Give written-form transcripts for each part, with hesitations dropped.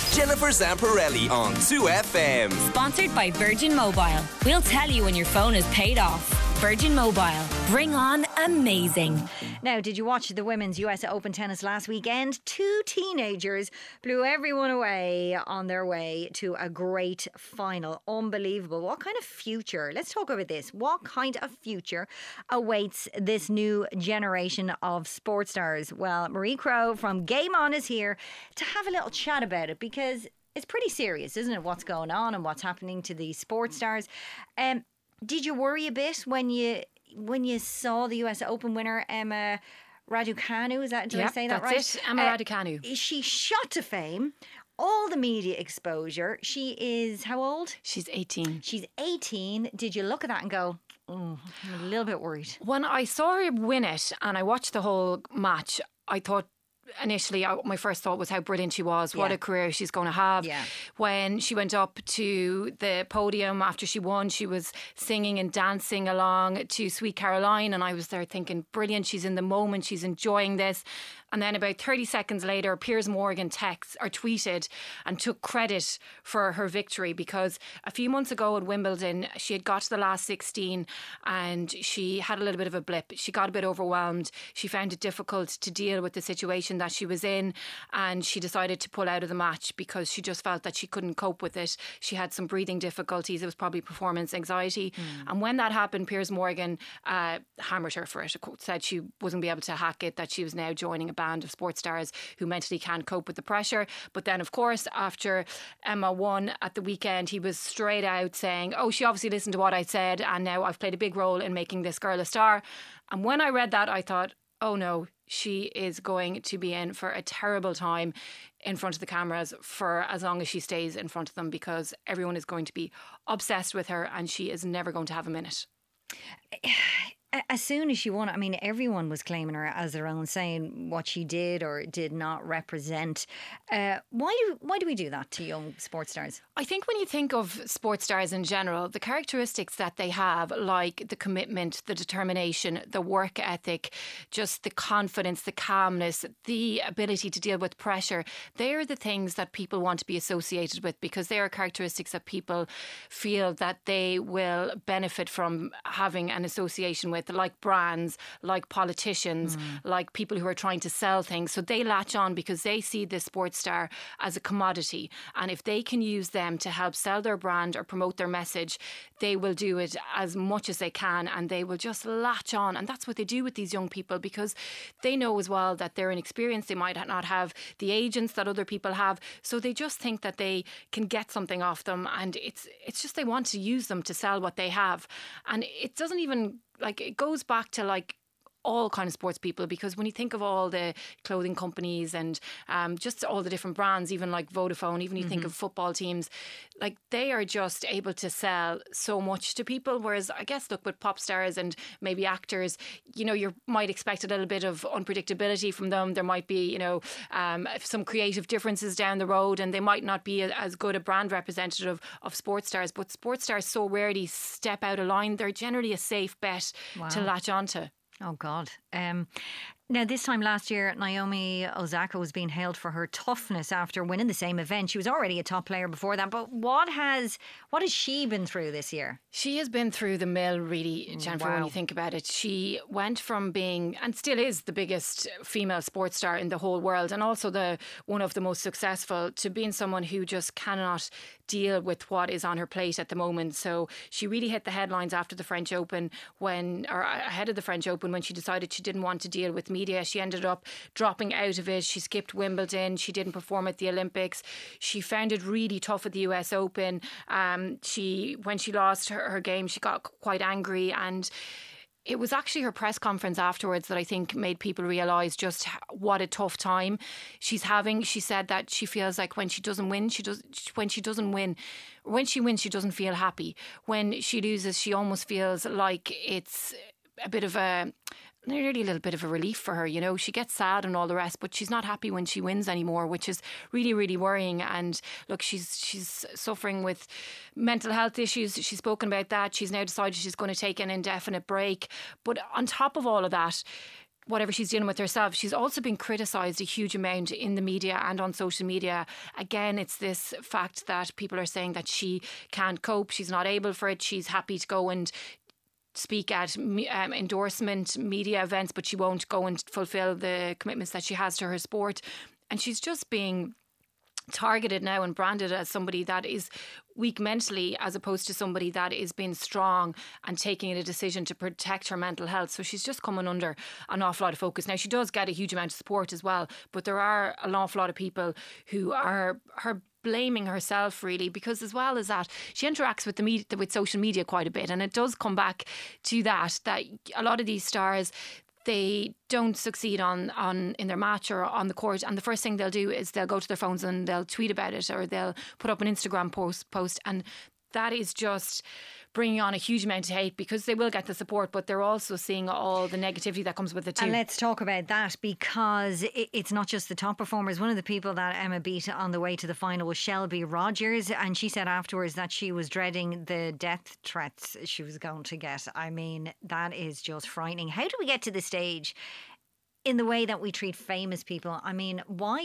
Jennifer Zamparelli on 2FM. Sponsored by Virgin Mobile. We'll tell you when your phone is paid off. Virgin Mobile. Bring on amazing. Now, did you watch the women's US Open tennis last weekend? Two teenagers blew everyone away on their way to a great final. Unbelievable. What kind of future? Let's talk about this. What kind of future awaits this new generation of sports stars? Well, Marie Crowe from Game On is here to have a little chat about it, because it's pretty serious, isn't it? What's going on and what's happening to these sports stars. Did you worry a bit when you saw the US Open winner, Emma Raducanu? Is that, did I say that right? That's it, Emma Raducanu. She shot to fame. All the media exposure. She is how old? She's 18. She's 18. Did you look at that and go, I'm a little bit worried? When I saw her win it and I watched the whole match, I thought initially my first thought was how brilliant she was. What a career she's going to have. When she went up to the podium after she won, she was singing and dancing along to Sweet Caroline, and I was there thinking, brilliant, she's in the moment, she's enjoying this. And then about 30 seconds later, Piers Morgan tweeted and took credit for her victory, because a few months ago at Wimbledon, she had got to the last 16 and she had a little bit of a blip. She got a bit overwhelmed. She found it difficult to deal with the situation that she was in, and she decided to pull out of the match because she just felt that she couldn't cope with it. She had some breathing difficulties. It was probably performance anxiety. And when that happened, Piers Morgan hammered her for it. Said she wasn't be able to hack it, that she was now joining a band of sports stars who mentally can't cope with the pressure. But then, of course, after Emma won at the weekend, he was straight out saying, oh, she obviously listened to what I said, and now I've played a big role in making this girl a star. And when I read that, I thought, oh no, she is going to be in for a terrible time in front of the cameras for as long as she stays in front of them, because everyone is going to be obsessed with her and she is never going to have a minute. As soon as she won, I mean, everyone was claiming her as their own, saying what she did or did not represent. Why do we do that to young sports stars? I think when you think of sports stars in general, the characteristics that they have, like the commitment, the determination, the work ethic, just the confidence, the calmness, the ability to deal with pressure, they are the things that people want to be associated with, because they are characteristics that people feel that they will benefit from having an association with, like brands, like politicians, like people who are trying to sell things. So they latch on because they see this sports star as a commodity. And if they can use them to help sell their brand or promote their message, they will do it as much as they can, and they will just latch on. And that's what they do with these young people, because they know as well that they're inexperienced. They might not have the agents that other people have. So they just think that they can get something off them. And it's just they want to use them to sell what they have. And it doesn't even, like, it goes back to like all kind of sports people, because when you think of all the clothing companies and just all the different brands, even like Vodafone, even you think of football teams, like they are just able to sell so much to people. Whereas I guess, look, with pop stars and maybe actors, you know, you might expect a little bit of unpredictability from them. There might be, you know, some creative differences down the road, and they might not be as good a brand representative of sports stars. But sports stars so rarely step out of line. They're generally a safe bet to latch onto. Oh, God. Now, this time last year, Naomi Osaka was being hailed for her toughness after winning the same event. She was already a top player before that. But what has she been through this year? She has been through the mill, really, Jennifer, when you think about it. She went from being, and still is, the biggest female sports star in the whole world, and also one of the most successful, to being someone who just cannot deal with what is on her plate at the moment. So she really hit the headlines after the French Open, ahead of the French Open, when she decided she didn't want to deal with media. She ended up dropping out of it. She skipped Wimbledon. She didn't perform at the Olympics. She found it really tough at the US Open. When she lost her game, she got quite angry, and it was actually her press conference afterwards that I think made people realise just what a tough time she's having. She said that she feels like when she wins, she doesn't feel happy. When she loses, she almost feels like it's nearly a little bit of a relief for her. You know, she gets sad and all the rest, but she's not happy when she wins anymore, which is really, really worrying. And look, she's suffering with mental health issues. She's spoken about that. She's now decided she's going to take an indefinite break. But on top of all of that, whatever she's dealing with herself. She's also been criticised a huge amount in the media and on social media. Again, it's this fact that people are saying that she can't cope, she's not able for it, she's happy to go and speak at endorsement media events, but she won't go and fulfil the commitments that she has to her sport. And she's just being targeted now and branded as somebody that is weak mentally, as opposed to somebody that is being strong and taking a decision to protect her mental health. So she's just coming under an awful lot of focus. Now, she does get a huge amount of support as well, but there are an awful lot of people who are her blaming herself, really, because as well as that, she interacts with the media, with social media quite a bit, and it does come back to that a lot of these stars, they don't succeed on in their match or on the court, and the first thing they'll do is they'll go to their phones and they'll tweet about it, or they'll put up an Instagram post, and that is just bringing on a huge amount of hate, because they will get the support, but they're also seeing all the negativity that comes with it too. And let's talk about that, because it's not just the top performers. One of the people that Emma beat on the way to the final was Shelby Rogers, and she said afterwards that she was dreading the death threats she was going to get. I mean, that is just frightening. How do we get to this stage in the way that we treat famous people? I mean, why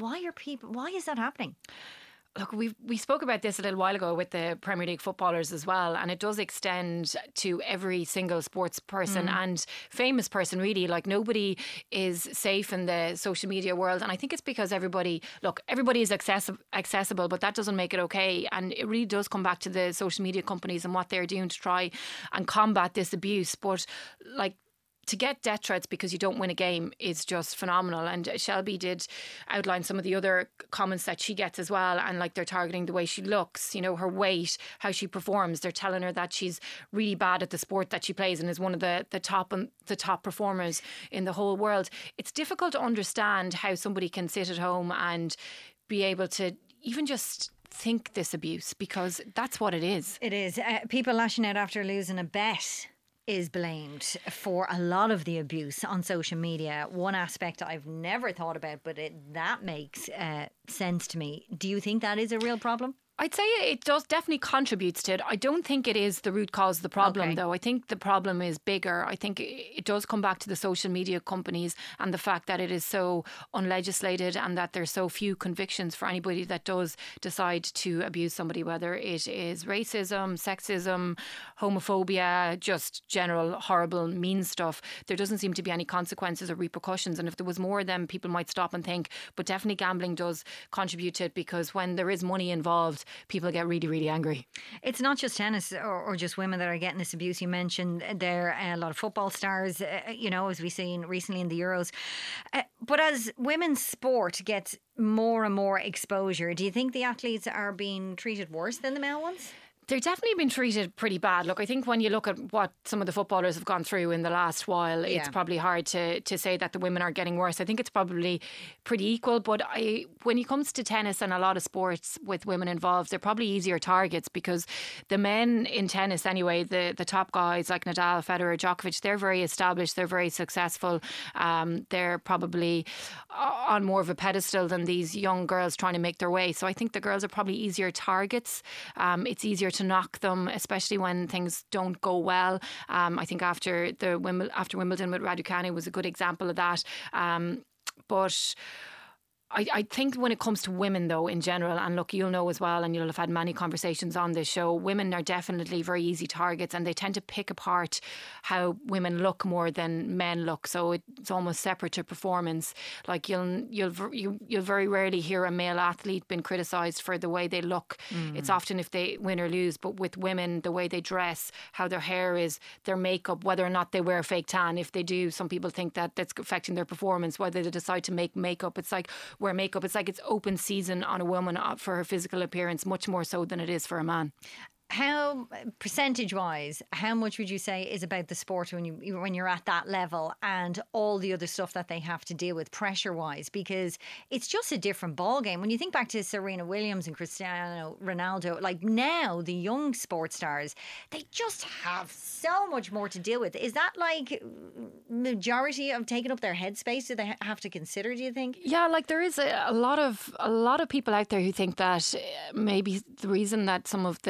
is that happening? Look, we spoke about this a little while ago with the Premier League footballers as well, and it does extend to every single sports person and famous person, really. Like, nobody is safe in the social media world, and I think it's because everybody is accessible, but that doesn't make it okay. And it really does come back to the social media companies and what they're doing to try and combat this abuse. But like, to get death threats because you don't win a game is just phenomenal. And Shelby did outline some of the other comments that she gets as well. And like, they're targeting the way she looks, you know, her weight, how she performs. They're telling her that she's really bad at the sport that she plays and is one of the top performers in the whole world. It's difficult to understand how somebody can sit at home and be able to even just think this abuse, because that's what it is. It is. People lashing out after losing a bet is blamed for a lot of the abuse on social media. One aspect I've never thought about, but that makes sense to me. Do you think that is a real problem? I'd say it does definitely contributes to it. I don't think it is the root cause of the problem, though. I think the problem is bigger. I think it does come back to the social media companies and the fact that it is so unlegislated and that there's so few convictions for anybody that does decide to abuse somebody, whether it is racism, sexism, homophobia, just general horrible, mean stuff. There doesn't seem to be any consequences or repercussions. And if there was more, then people might stop and think. But definitely gambling does contribute to it, because when there is money involved, people get really, really angry. It's not just tennis or just women that are getting this abuse. You mentioned there are a lot of football stars, as we've seen recently in the Euros. But as women's sport gets more and more exposure, do you think the athletes are being treated worse than the male ones? They're definitely been treated pretty bad. Look, I think when you look at what some of the footballers have gone through in the last while, it's probably hard to say that the women are getting worse. I think it's probably pretty equal. But when it comes to tennis and a lot of sports with women involved, they're probably easier targets, because the men in tennis anyway, the top guys like Nadal, Federer, Djokovic, they're very established, they're very successful. They're probably on more of a pedestal than these young girls trying to make their way. So I think the girls are probably easier targets. It's easier to knock them, especially when things don't go well. I think after Wimbledon with Raducanu was a good example of that. But I think when it comes to women, though, in general, and look, you'll know as well, and you'll have had many conversations on this show, women are definitely very easy targets, and they tend to pick apart how women look more than men look. So it's almost separate to performance. Like, you'll very rarely hear a male athlete been criticised for the way they look. It's often if they win or lose. But with women, the way they dress, how their hair is, their makeup, whether or not they wear a fake tan. If they do, some people think that that's affecting their performance. Whether they decide to make makeup, it's like wear makeup. It's like it's open season on a woman for her physical appearance, much more so than it is for a man. How, percentage-wise, how much would you say is about the sport when you're at that level and all the other stuff that they have to deal with pressure-wise? Because it's just a different ballgame. When you think back to Serena Williams and Cristiano Ronaldo, like now the young sports stars, they just have so much more to deal with. Is that like majority of taking up their headspace? Do they have to consider, do you think? Yeah, like there is a lot of people out there who think that maybe the reason that some of the top athletes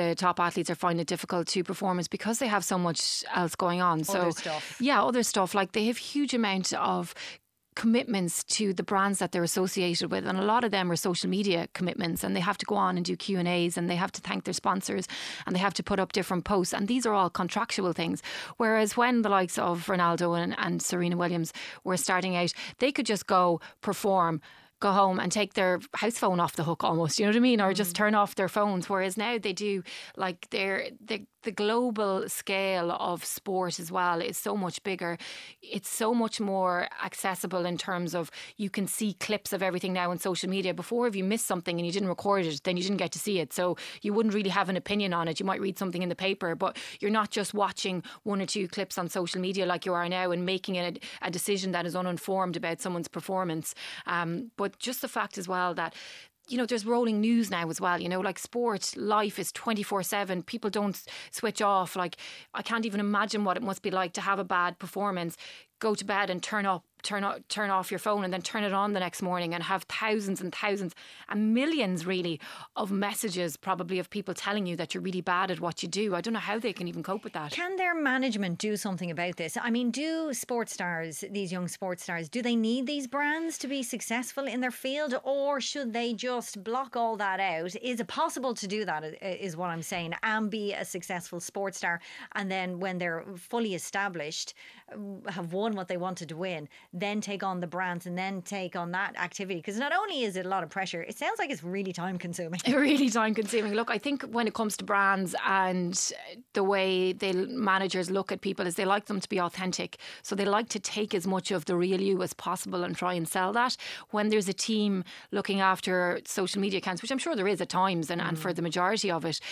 athletes are finding it difficult to perform is because they have so much else going on. Other stuff. Yeah, other stuff. Like they have huge amount of commitments to the brands that they're associated with, and a lot of them are social media commitments, and they have to go on and do Q&As, and they have to thank their sponsors, and they have to put up different posts, and these are all contractual things. Whereas when the likes of Ronaldo and Serena Williams were starting out, they could just go perform, go home and take their house phone off the hook almost, you know what I mean, or just turn off their phones. Whereas now they do, like the global scale of sport as well is so much bigger. It's so much more accessible in terms of you can see clips of everything now on social media. Before, if you missed something and you didn't record it, then you didn't get to see it. So you wouldn't really have an opinion on it. You might read something in the paper, but you're not just watching one or two clips on social media like you are now and making a decision that is uninformed about someone's performance. But just the fact as well that, you know, there's rolling news now as well, you know, like sport life is 24/7. People don't switch off. Like, I can't even imagine what it must be like to have a bad performance, go to bed and turn off your phone and then turn it on the next morning and have thousands and thousands and millions really of messages probably of people telling you that you're really bad at what you do. I don't know how they can even cope with that. Can their management do something about this? I mean, do sports stars, these young sports stars, do they need these brands to be successful in their field, or should they just block all that out? Is it possible to do that, is what I'm saying, and be a successful sports star, and then when they're fully established, have won what they wanted to win, then take on the brands and then take on that activity? Because not only is it a lot of pressure, it sounds like it's really time consuming. Really time consuming. Look, I think when it comes to brands and the way managers look at people is they like them to be authentic. So they like to take as much of the real you as possible and try and sell that. When there's a team looking after social media accounts, which I'm sure there is at times and for the majority of it,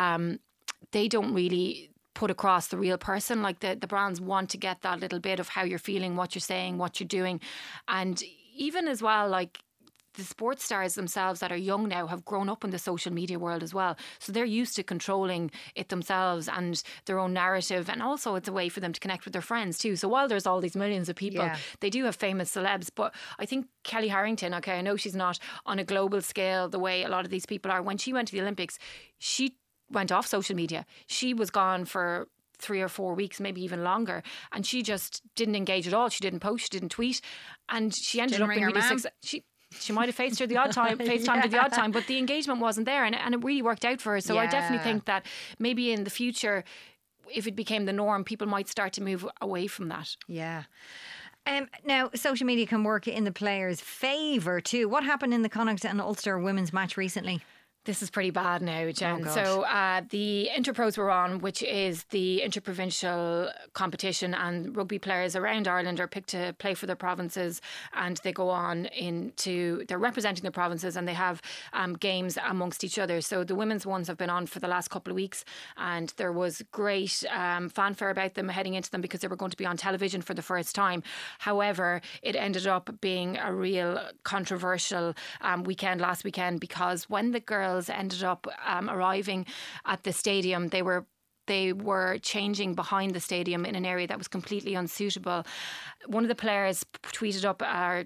they don't really put across the real person. Like the brands want to get that little bit of how you're feeling, what you're saying, what you're doing. And even as well, like the sports stars themselves that are young now have grown up in the social media world as well. So they're used to controlling it themselves and their own narrative. And also it's a way for them to connect with their friends too. So while there's all these millions of people, they do have famous celebs. But I think Kelly Harrington, okay, I know she's not on a global scale the way a lot of these people are. When she went to the Olympics, she went off social media. She was gone for 3 or 4 weeks, maybe even longer, and she just didn't engage at all. She didn't post, she didn't tweet, and she ended up in really success. She might have faced her the odd time, FaceTimed her the odd time, but the engagement wasn't there, and it really worked out for her. So I definitely think that maybe in the future, if it became the norm, people might start to move away from that. Yeah. Now, social media can work in the players' favour too. What happened in the Connacht and Ulster women's match recently? This is pretty bad now, Jen. Oh, so the Interpros were on, which is the interprovincial competition, and rugby players around Ireland are picked to play for their provinces, and they go on they're representing their provinces, and they have games amongst each other. So the women's ones have been on for the last couple of weeks, and there was great fanfare about them heading into them because they were going to be on television for the first time. However, it ended up being a real controversial weekend last weekend, because when the girls ended up arriving at the stadium, they were changing behind the stadium in an area that was completely unsuitable. One of the players put up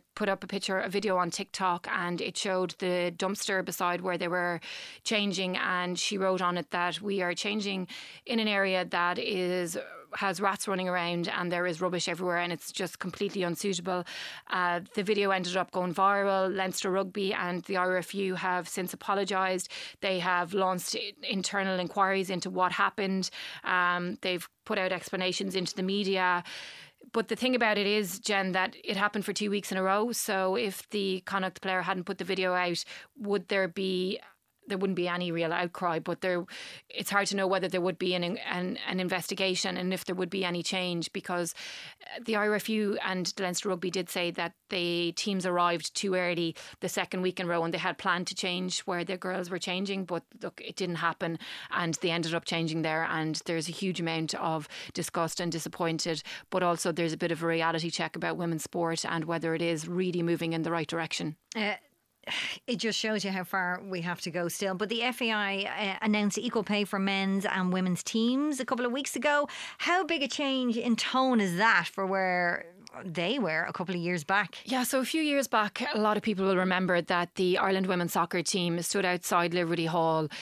a video on TikTok, and it showed the dumpster beside where they were changing, and she wrote on it that we are changing in an area that has rats running around and there is rubbish everywhere and it's just completely unsuitable. The video ended up going viral. Leinster Rugby and the IRFU have since apologised. They have launched internal inquiries into what happened. They've put out explanations into the media. But the thing about it is, Jen, that it happened for 2 weeks in a row. So if the Connacht player hadn't put the video out, there wouldn't be any real outcry, but it's hard to know whether there would be an investigation and if there would be any change, because the IRFU and the Leinster Rugby did say that the teams arrived too early the second week in a row and they had planned to change where the girls were changing, but look, it didn't happen and they ended up changing there, and there's a huge amount of disgust and disappointed, but also there's a bit of a reality check about women's sport and whether it is really moving in the right direction. It just shows you how far we have to go still. But the FAI announced equal pay for men's and women's teams a couple of weeks ago. How big a change in tone is that for where they were a couple of years back? Yeah, so a few years back, a lot of people will remember that the Ireland women's soccer team stood outside Liberty Hall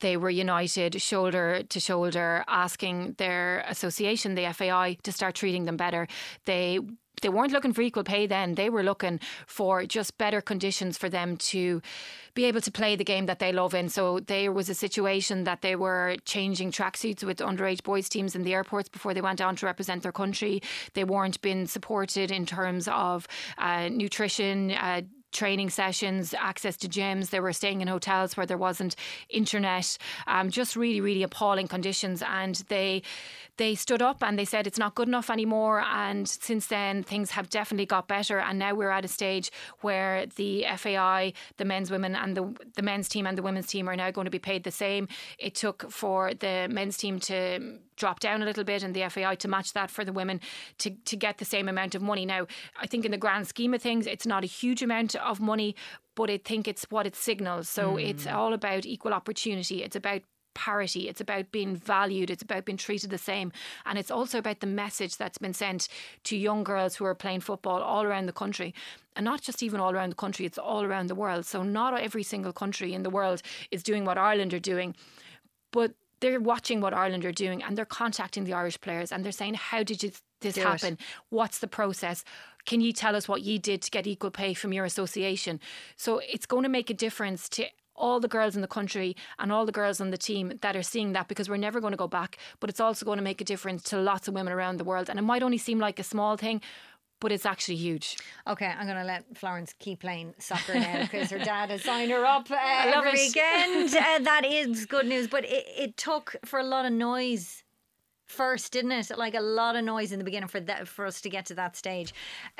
they were united, shoulder to shoulder, asking their association, the FAI, to start treating them better. They weren't looking for equal pay then. They were looking for just better conditions for them to be able to play the game that they love in. So there was a situation that they were changing tracksuits with underage boys teams in the airports before they went on to represent their country. They weren't being supported in terms of nutrition, training sessions, access to gyms. They were staying in hotels where there wasn't internet. Just really, really appalling conditions. And they stood up and they said it's not good enough anymore. And since then, things have definitely got better. And now we're at a stage where the FAI, the men's, women, and the men's team and the women's team are now going to be paid the same. It took for the men's team to drop down a little bit and the FAI to match that for the women to get the same amount of money. Now, I think in the grand scheme of things, it's not a huge amount of money, but I think it's what it signals. So it's all about equal opportunity. It's about parity. It's about being valued. It's about being treated the same. And it's also about the message that's been sent to young girls who are playing football all around the country. And not just even all around the country, it's all around the world. So not every single country in the world is doing what Ireland are doing, but they're watching what Ireland are doing and they're contacting the Irish players and they're saying, how did this happen? What's the process? Can you tell us what you did to get equal pay from your association? So it's going to make a difference to all the girls in the country and all the girls on the team that are seeing that, because we're never going to go back, but it's also going to make a difference to lots of women around the world. And it might only seem like a small thing, but it's actually huge. Okay, I'm going to let Florence keep playing soccer now because her dad has signed her up every weekend. That is good news, but it took for a lot of noise first, didn't it? Like a lot of noise in the beginning for us to get to that stage.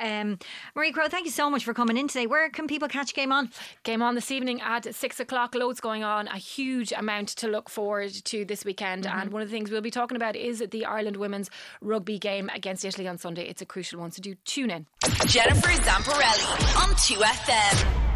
Marie Crowe, thank you so much for coming in today. Where can people catch Game On? Game On this evening at 6 o'clock. Loads going on. A huge amount to look forward to this weekend. And one of the things we'll be talking about is the Ireland women's rugby game against Italy on Sunday. It's a crucial one, so do tune in. Jennifer Zamparelli on 2FM.